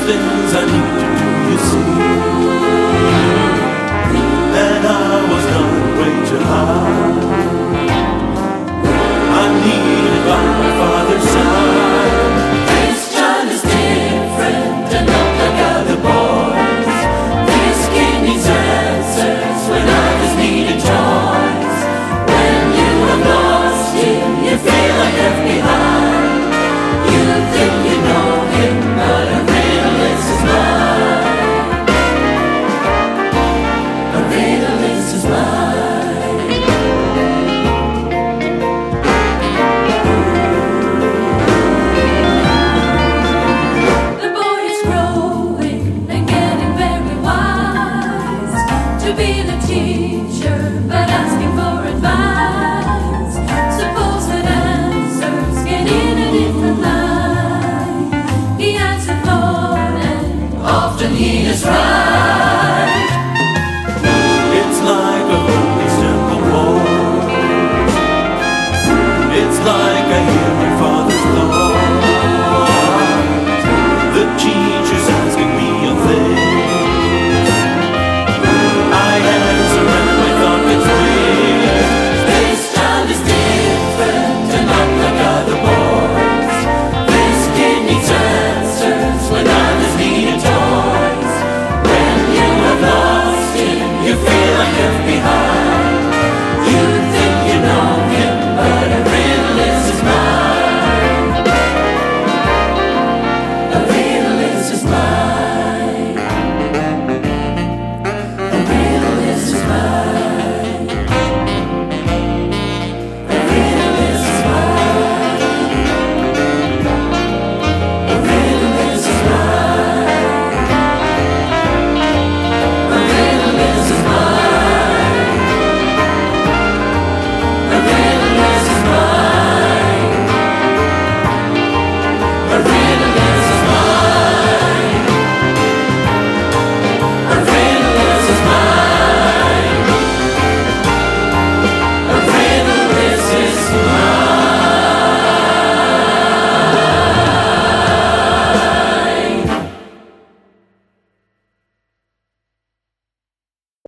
things I need to do, you see. And I was done way too high. I needed by my father's side. This John is different and not like other boys. This kid needs answers when others needed toys. When you have lost him, you feel like left behind. You think you know him, but a riddle is his mind. A riddle is his mind. The boy is growing and getting very wise. To be the teacher, but asking for advice. Suppose that answers get in a different line. He answered Lord, and often he is right.